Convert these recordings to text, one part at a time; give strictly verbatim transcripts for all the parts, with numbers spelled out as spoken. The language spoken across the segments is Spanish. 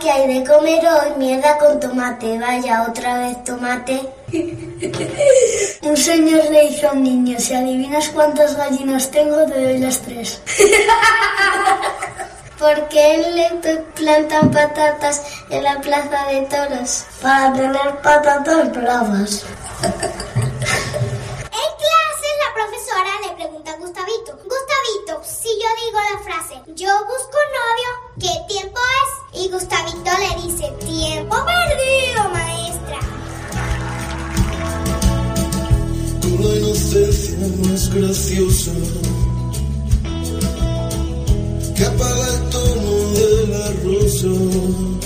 que hay de comer hoy? Mierda con tomate. Vaya, otra vez tomate. Un señor le dice a un niño: si adivinas cuántas gallinas tengo, te doy las tres. ¿Por qué le plantan patatas en la plaza de toros? Para tener patatas bravas. En clase la profesora le pregunta a Gustavito: Gustavito, si yo digo la frase yo busco novio, ¿qué tiempo es? Y Gustavito le dice: tiempo perdido, maestra. Con la inocencia más graciosa que apaga el tono de la rosa,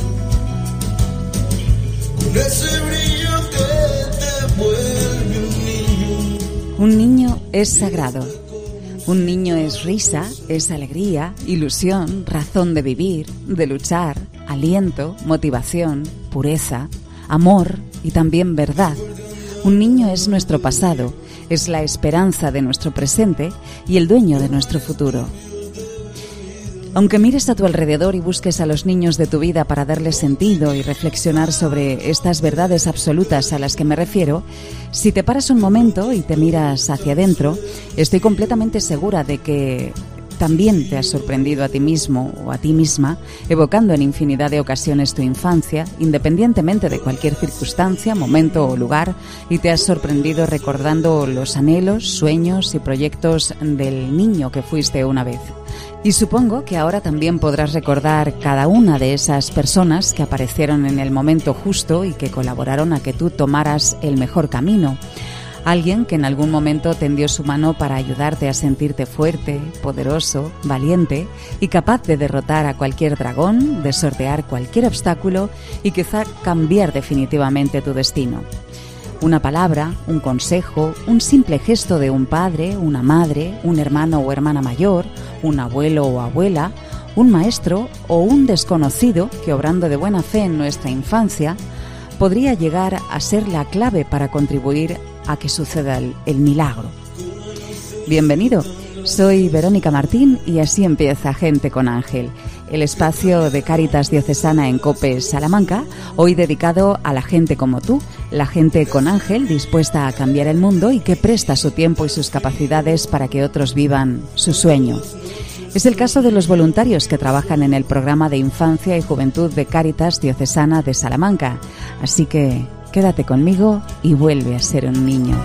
con ese brillo que te vuelve un niño. Un niño es sagrado. Un niño es risa, es alegría, ilusión, razón de vivir, de luchar, aliento, motivación, pureza, amor y también verdad. Un niño es nuestro pasado, es la esperanza de nuestro presente y el dueño de nuestro futuro. Aunque mires a tu alrededor y busques a los niños de tu vida para darles sentido y reflexionar sobre estas verdades absolutas a las que me refiero, si te paras un momento y te miras hacia adentro, estoy completamente segura de que también te has sorprendido a ti mismo o a ti misma, evocando en infinidad de ocasiones tu infancia, independientemente de cualquier circunstancia, momento o lugar, y te has sorprendido recordando los anhelos, sueños y proyectos del niño que fuiste una vez. Y supongo que ahora también podrás recordar cada una de esas personas que aparecieron en el momento justo y que colaboraron a que tú tomaras el mejor camino. Alguien que en algún momento tendió su mano para ayudarte a sentirte fuerte, poderoso, valiente y capaz de derrotar a cualquier dragón, de sortear cualquier obstáculo y quizá cambiar definitivamente tu destino. Una palabra, un consejo, un simple gesto de un padre, una madre, un hermano o hermana mayor, un abuelo o abuela, un maestro o un desconocido que, obrando de buena fe en nuestra infancia, podría llegar a ser la clave para contribuir a que suceda el, el milagro. Bienvenido, soy Verónica Martín y así empieza Gente con Ángel, el espacio de Cáritas Diocesana en COPE Salamanca, hoy dedicado a la gente como tú, la gente con ángel dispuesta a cambiar el mundo y que presta su tiempo y sus capacidades para que otros vivan su sueño. Es el caso de los voluntarios que trabajan en el programa de Infancia y Juventud de Cáritas Diocesana de Salamanca. Así que quédate conmigo y vuelve a ser un niño.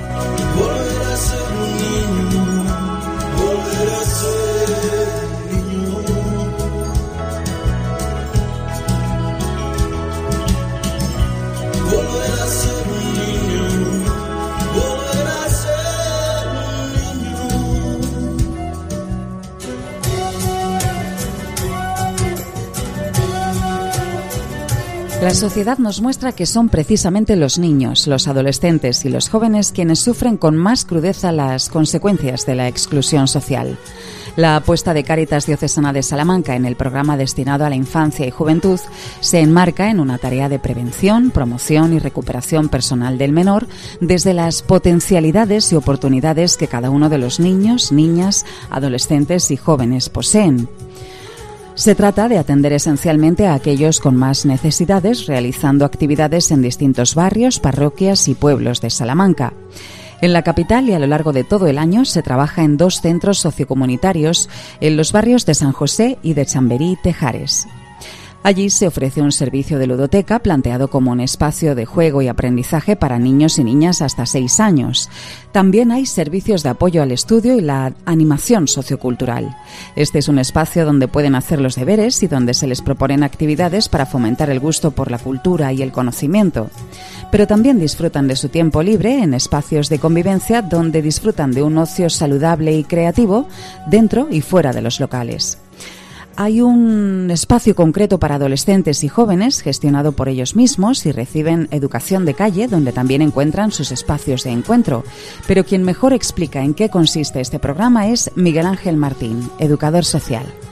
La sociedad nos muestra que son precisamente los niños, los adolescentes y los jóvenes quienes sufren con más crudeza las consecuencias de la exclusión social. La apuesta de Cáritas Diocesana de Salamanca en el programa destinado a la infancia y juventud se enmarca en una tarea de prevención, promoción y recuperación personal del menor desde las potencialidades y oportunidades que cada uno de los niños, niñas, adolescentes y jóvenes poseen. Se trata de atender esencialmente a aquellos con más necesidades, realizando actividades en distintos barrios, parroquias y pueblos de Salamanca. En la capital y a lo largo de todo el año se trabaja en dos centros sociocomunitarios en los barrios de San José y de Chamberí y Tejares. Allí se ofrece un servicio de ludoteca planteado como un espacio de juego y aprendizaje para niños y niñas hasta seis años. También hay servicios de apoyo al estudio y la animación sociocultural. Este es un espacio donde pueden hacer los deberes y donde se les proponen actividades para fomentar el gusto por la cultura y el conocimiento. Pero también disfrutan de su tiempo libre en espacios de convivencia donde disfrutan de un ocio saludable y creativo dentro y fuera de los locales. Hay un espacio concreto para adolescentes y jóvenes gestionado por ellos mismos y reciben educación de calle donde también encuentran sus espacios de encuentro. Pero quien mejor explica en qué consiste este programa es Miguel Ángel Martín, educador social.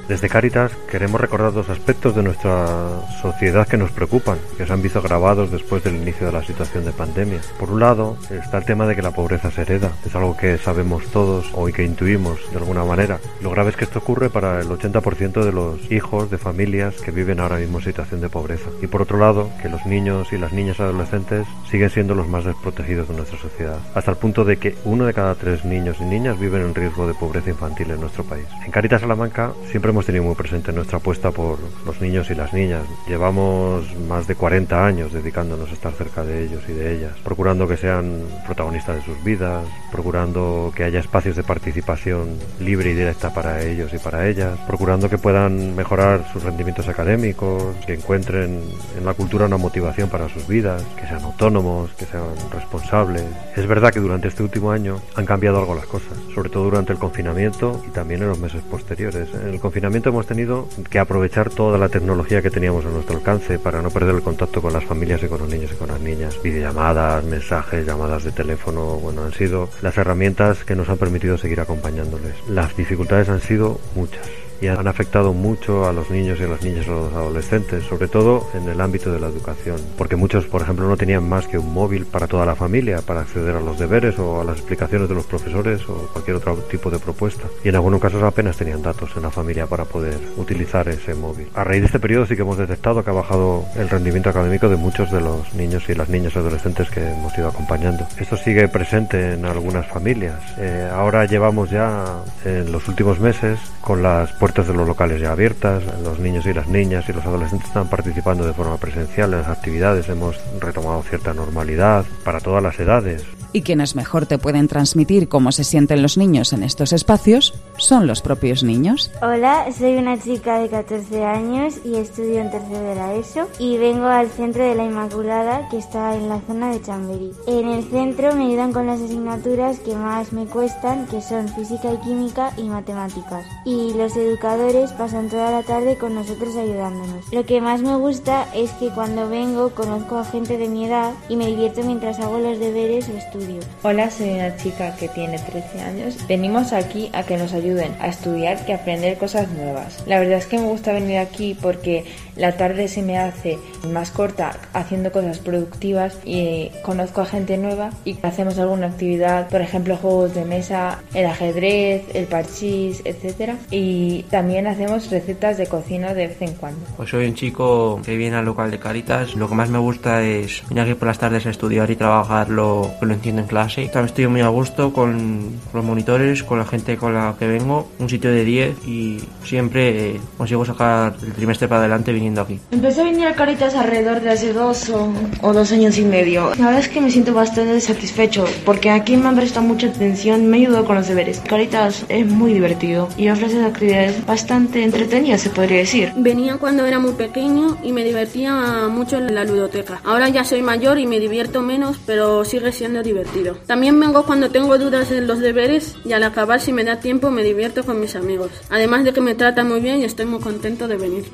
Desde Cáritas queremos recordar dos aspectos de nuestra sociedad que nos preocupan, que se han visto agravados después del inicio de la situación de pandemia. Por un lado, está el tema de que la pobreza se hereda. Es algo que sabemos todos o que intuimos de alguna manera. Lo grave es que esto ocurre para el ochenta por ciento de los hijos de familias que viven ahora mismo en situación de pobreza. Y por otro lado, que los niños y las niñas adolescentes siguen siendo los más desprotegidos de nuestra sociedad, hasta el punto de que uno de cada tres niños y niñas viven en riesgo de pobreza infantil en nuestro país. En Cáritas Salamanca siempre hemos tenido muy presente nuestra apuesta por los niños y las niñas. Llevamos más de cuarenta años dedicándonos a estar cerca de ellos y de ellas, procurando que sean protagonistas de sus vidas, procurando que haya espacios de participación libre y directa para ellos y para ellas, procurando que puedan mejorar sus rendimientos académicos, que encuentren en la cultura una motivación para sus vidas, que sean autónomos, que sean responsables. Es verdad que durante este último año han cambiado algo las cosas, sobre todo durante el confinamiento y también en los meses posteriores. En el confinamiento hemos tenido que aprovechar toda la tecnología que teníamos a nuestro alcance para no perder el contacto con las familias y con los niños y con las niñas. Videollamadas, mensajes, llamadas de teléfono, bueno, han sido las herramientas que nos han permitido seguir acompañándoles. Las dificultades han sido muchas y han afectado mucho a los niños y a las niñas y a los adolescentes, sobre todo en el ámbito de la educación, porque muchos, por ejemplo, no tenían más que un móvil para toda la familia, para acceder a los deberes o a las explicaciones de los profesores o cualquier otro tipo de propuesta, y en algunos casos apenas tenían datos en la familia para poder utilizar ese móvil. A raíz de este periodo sí que hemos detectado que ha bajado el rendimiento académico de muchos de los niños y las niñas y adolescentes que hemos ido acompañando. Esto sigue presente en algunas familias. Eh, ahora llevamos ya en los últimos meses con las puertas de los locales ya abiertas, los niños y las niñas y los adolescentes están participando de forma presencial en las actividades, hemos retomado cierta normalidad para todas las edades. Y quienes mejor te pueden transmitir cómo se sienten los niños en estos espacios son los propios niños. Hola, soy una chica de catorce años y estudio en tercero de la ESO y vengo al centro de la Inmaculada, que está en la zona de Chamberí. En el centro me ayudan con las asignaturas que más me cuestan, que son física y química y matemáticas. Y los educadores pasan toda la tarde con nosotros ayudándonos. Lo que más me gusta es que cuando vengo conozco a gente de mi edad y me divierto mientras hago los deberes o estudio. Hola, soy una chica que tiene trece años. Venimos aquí a que nos ayuden a estudiar y a aprender cosas nuevas. La verdad es que me gusta venir aquí porque la tarde se me hace más corta haciendo cosas productivas y conozco a gente nueva y hacemos alguna actividad, por ejemplo juegos de mesa, el ajedrez, el parchís, etcétera. Y también hacemos recetas de cocina de vez en cuando. Pues soy un chico que viene al local de Cáritas. Lo que más me gusta es venir aquí por las tardes a estudiar y trabajar lo que lo entiendo en clase. También estoy muy a gusto con los monitores, con la gente con la que vengo, un sitio de diez y siempre eh, consigo sacar el trimestre para adelante viniendo aquí. Empecé a venir a Cáritas alrededor de hace dos o, o dos años y medio. La verdad es que me siento bastante satisfecho porque aquí me han prestado mucha atención, me ayudó con los deberes. Cáritas es muy divertido y ofrece actividades bastante entretenidas, se podría decir. Venía cuando era muy pequeño y me divertía mucho en la ludoteca. Ahora ya soy mayor y me divierto menos, pero sigue siendo divertido. También vengo cuando tengo dudas en los deberes y al acabar, si me da tiempo, me divierto con mis amigos. Además de que me tratan muy bien y estoy muy contento de venir.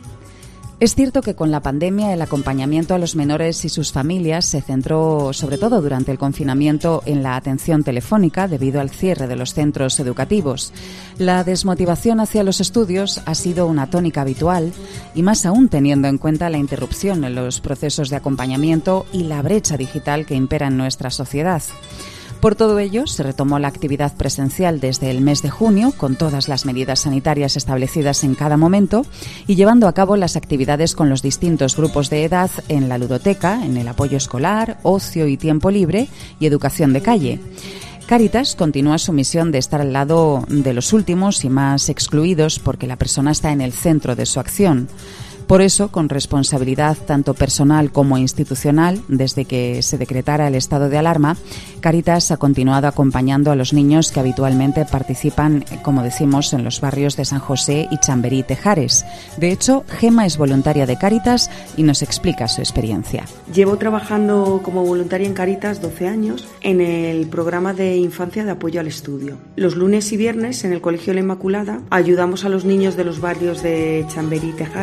Es cierto que con la pandemia el acompañamiento a los menores y sus familias se centró, sobre todo durante el confinamiento, en la atención telefónica debido al cierre de los centros educativos. La desmotivación hacia los estudios ha sido una tónica habitual y más aún teniendo en cuenta la interrupción en los procesos de acompañamiento y la brecha digital que impera en nuestra sociedad. Por todo ello, se retomó la actividad presencial desde el mes de junio, con todas las medidas sanitarias establecidas en cada momento y llevando a cabo las actividades con los distintos grupos de edad en la ludoteca, en el apoyo escolar, ocio y tiempo libre y educación de calle. Cáritas continúa su misión de estar al lado de los últimos y más excluidos porque la persona está en el centro de su acción. Por eso, con responsabilidad tanto personal como institucional, desde que se decretara el estado de alarma, Cáritas ha continuado acompañando a los niños que habitualmente participan, como decimos, en los barrios de San José y Chamberí y Tejares. De hecho, Gema es voluntaria de Cáritas y nos explica su experiencia. Llevo trabajando como voluntaria en Cáritas doce años en el programa de infancia de apoyo al estudio. Los lunes y viernes en el Colegio La Inmaculada ayudamos a los niños de los barrios de Chamberí y Tejares con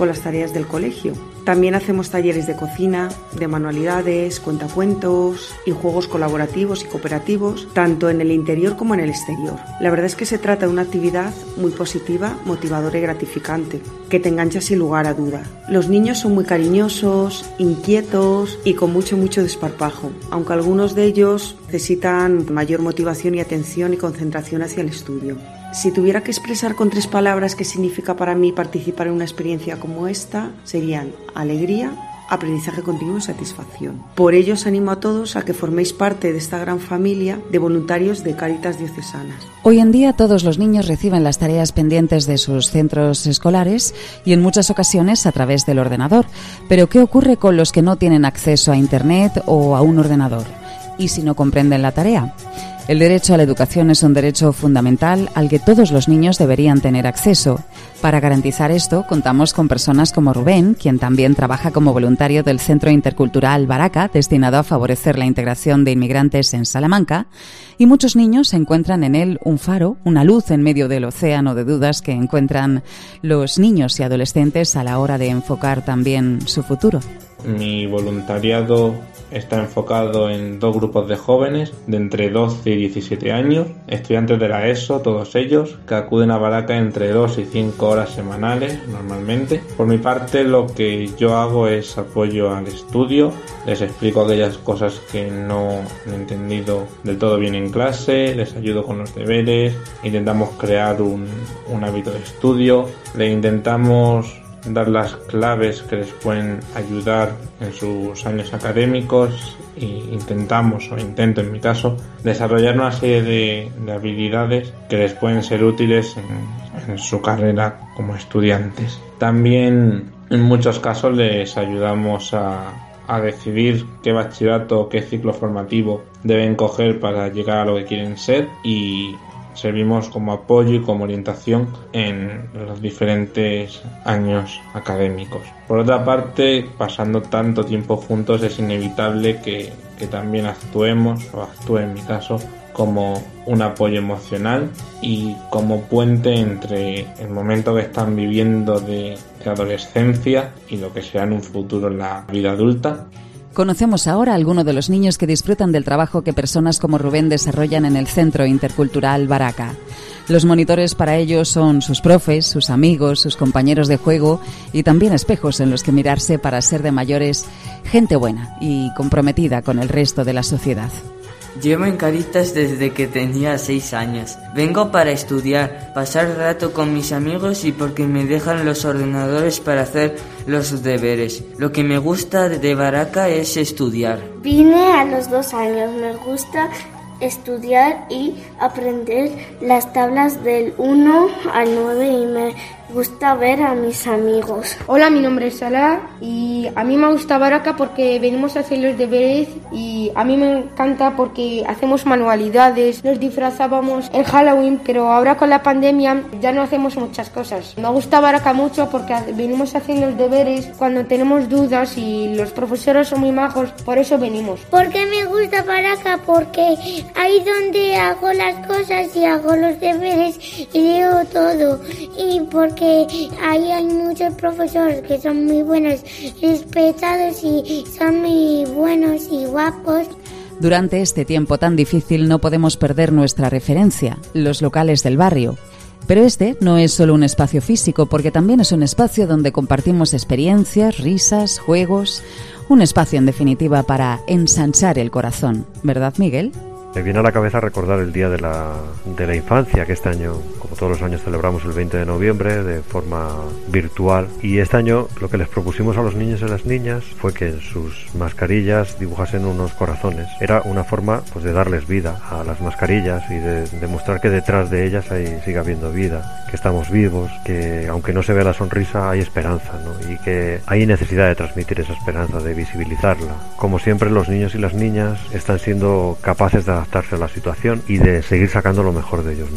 con las tareas del colegio. También hacemos talleres de cocina, de manualidades, cuentacuentos y juegos colaborativos y cooperativos, tanto en el interior como en el exterior. La verdad es que se trata de una actividad muy positiva, motivadora y gratificante, que te engancha sin lugar a duda. Los niños son muy cariñosos, inquietos y con mucho, mucho desparpajo, aunque algunos de ellos necesitan mayor motivación y atención y concentración hacia el estudio. Si tuviera que expresar con tres palabras qué significa para mí participar en una experiencia como esta, serían alegría, aprendizaje continuo y satisfacción. Por ello os animo a todos a que forméis parte de esta gran familia de voluntarios de Cáritas Diocesanas. Hoy en día todos los niños reciben las tareas pendientes de sus centros escolares y en muchas ocasiones a través del ordenador. Pero ¿qué ocurre con los que no tienen acceso a Internet o a un ordenador? ¿Y si no comprenden la tarea? El derecho a la educación es un derecho fundamental al que todos los niños deberían tener acceso. Para garantizar esto, contamos con personas como Rubén, quien también trabaja como voluntario del Centro Intercultural Baraca, destinado a favorecer la integración de inmigrantes en Salamanca, y muchos niños encuentran en él un faro, una luz en medio del océano de dudas que encuentran los niños y adolescentes a la hora de enfocar también su futuro. Mi voluntariado está enfocado en dos grupos de jóvenes de entre doce y diecisiete años, estudiantes de la ESO, todos ellos, que acuden a Baraca entre dos y cinco horas semanales normalmente. Por mi parte, lo que yo hago es apoyo al estudio, les explico aquellas cosas que no he entendido del todo bien en clase, les ayudo con los deberes, intentamos crear un, un hábito de estudio, le intentamos dar las claves que les pueden ayudar en sus años académicos e intentamos, o intento en mi caso, desarrollar una serie de, de habilidades que les pueden ser útiles en, en su carrera como estudiantes. También en muchos casos les ayudamos a, a decidir qué bachillerato o qué ciclo formativo deben coger para llegar a lo que quieren ser y servimos como apoyo y como orientación en los diferentes años académicos. Por otra parte, pasando tanto tiempo juntos es inevitable que, que también actuemos, o actúe en mi caso, como un apoyo emocional y como puente entre el momento que están viviendo de, de adolescencia y lo que será en un futuro en la vida adulta. Conocemos ahora a algunos de los niños que disfrutan del trabajo que personas como Rubén desarrollan en el Centro Intercultural Baraca. Los monitores para ellos son sus profes, sus amigos, sus compañeros de juego y también espejos en los que mirarse para ser de mayores gente buena y comprometida con el resto de la sociedad. Llevo en Cáritas desde que tenía seis años. Vengo para estudiar, pasar rato con mis amigos y porque me dejan los ordenadores para hacer los deberes. Lo que me gusta de Baraca es estudiar. Vine a los dos años. Me gusta estudiar y aprender las tablas del uno al nueve y me gusta ver a mis amigos. Hola, mi nombre es Salah y a mí me gusta Baraca porque venimos a hacer los deberes y a mí me encanta porque hacemos manualidades, nos disfrazábamos en Halloween, pero ahora con la pandemia ya no hacemos muchas cosas. Me gusta Baraca mucho porque venimos a hacer los deberes cuando tenemos dudas y los profesores son muy majos, por eso venimos. ¿Por qué me gusta Baraca? Porque ahí donde hago las cosas y hago los deberes y leo todo y porque que ahí hay muchos profesores que son muy buenos, respetados y son muy buenos y guapos. Durante este tiempo tan difícil no podemos perder nuestra referencia, los locales del barrio. Pero este no es solo un espacio físico, porque también es un espacio donde compartimos experiencias, risas, juegos, un espacio en definitiva para ensanchar el corazón, ¿verdad, Miguel? Me viene a la cabeza recordar el Día de la, de la Infancia, que este año, como todos los años, celebramos el veinte de noviembre de forma virtual. Y este año lo que les propusimos a los niños y a las niñas fue que en sus mascarillas dibujasen unos corazones. Era una forma pues de darles vida a las mascarillas y de demostrar que detrás de ellas hay, sigue habiendo vida, que estamos vivos, que aunque no se vea la sonrisa hay esperanza, ¿no? Y que hay necesidad de transmitir esa esperanza, de visibilizarla. Como siempre, los niños y las niñas están siendo capaces de adaptarse a la situación y de seguir sacando lo mejor de ellos mismos.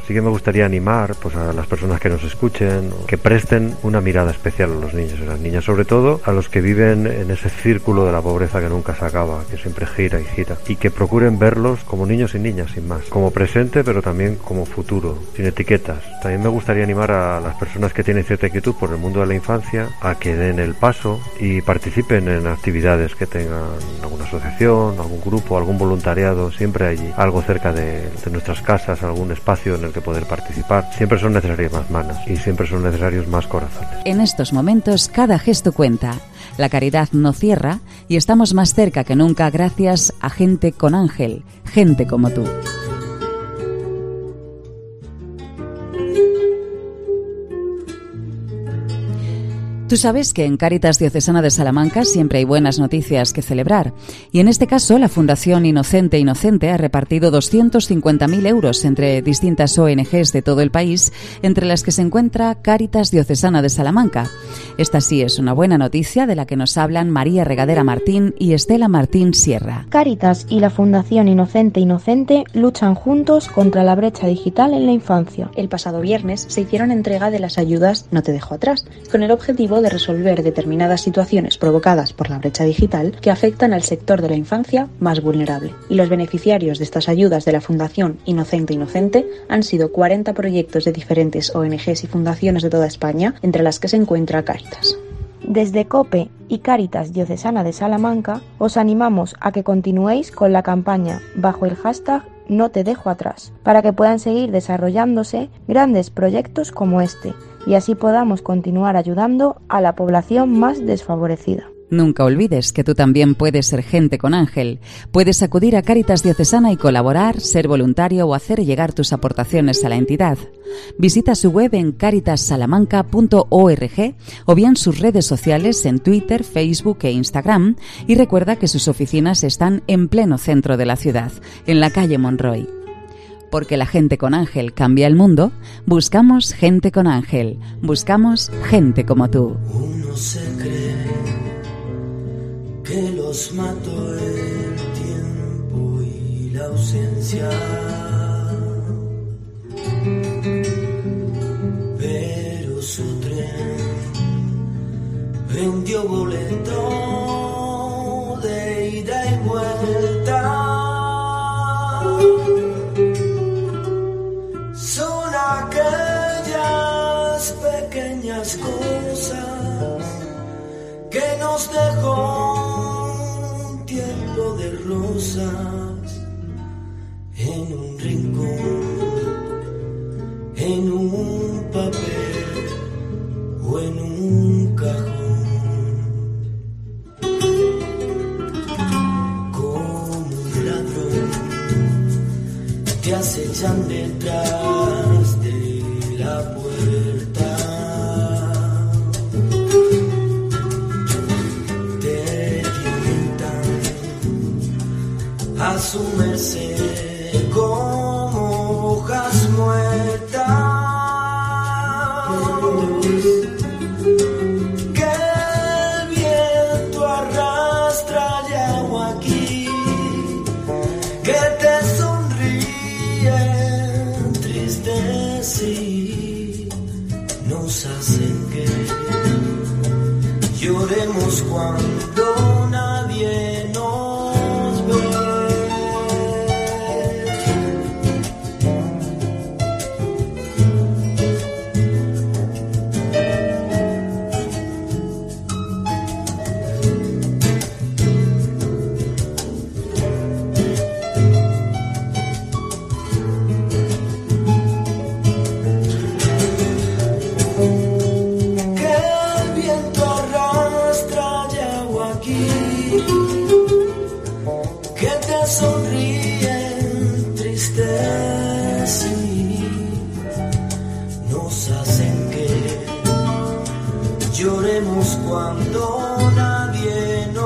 Sí que me gustaría animar pues a las personas que nos escuchen, que presten una mirada especial a los niños y las niñas, sobre todo a los que viven en ese círculo de la pobreza que nunca se acaba, que siempre gira y gira, y que procuren verlos como niños y niñas, sin más, como presente pero también como futuro, sin etiquetas. También me gustaría animar a las personas que tienen cierta inquietud por el mundo de la infancia a que den el paso y participen en actividades que tengan alguna asociación, algún grupo, algún voluntariado. Siempre hay algo cerca de, de nuestras casas, algún espacio en el que poder participar. Siempre son necesarias más manos y siempre son necesarios más corazones. En estos momentos cada gesto cuenta. La caridad no cierra y estamos más cerca que nunca gracias a Gente con Ángel, gente como tú. Tú sabes que en Cáritas Diocesana de Salamanca siempre hay buenas noticias que celebrar, y en este caso la Fundación Inocente Inocente ha repartido doscientos cincuenta mil euros entre distintas O N Ges de todo el país, entre las que se encuentra Cáritas Diocesana de Salamanca. Esta sí es una buena noticia de la que nos hablan María Regadera Martín y Estela Martín Sierra. Cáritas y la Fundación Inocente Inocente luchan juntos contra la brecha digital en la infancia. El pasado viernes se hicieron entrega de las ayudas No te dejo atrás, con el objetivo de resolver determinadas situaciones provocadas por la brecha digital que afectan al sector de la infancia más vulnerable. Y los beneficiarios de estas ayudas de la Fundación Inocente Inocente han sido cuarenta proyectos de diferentes O N Ges y fundaciones de toda España, entre las que se encuentra Cáritas. Desde COPE y Cáritas Diocesana de Salamanca os animamos a que continuéis con la campaña bajo el hashtag No te dejo atrás, para que puedan seguir desarrollándose grandes proyectos como este y así podamos continuar ayudando a la población más desfavorecida. Nunca olvides que tú también puedes ser gente con Ángel. Puedes acudir a Cáritas Diocesana y colaborar, ser voluntario o hacer llegar tus aportaciones a la entidad. Visita su web en caritas salamanca punto org o bien sus redes sociales en Twitter, Facebook e Instagram, y recuerda que sus oficinas están en pleno centro de la ciudad, en la calle Monroy. Porque la gente con Ángel cambia el mundo, buscamos gente con Ángel, buscamos gente como tú. Uno se cree que los mató el tiempo y la ausencia, pero su tren vendió boleto de ida y vuelta. Son aquellas pequeñas cosas que nos dejó un tiempo de rosas en un rincón, en un papel o en un cajón. Como un ladrón te acechan detrás de la puerta. A su merced como hojas muertas que el viento arrastra de agua aquí, que te sonríen tristes y nos hacen que lloremos cuando nadie nos ve. Sonríen tristes y nos hacen que lloremos cuando nadie nos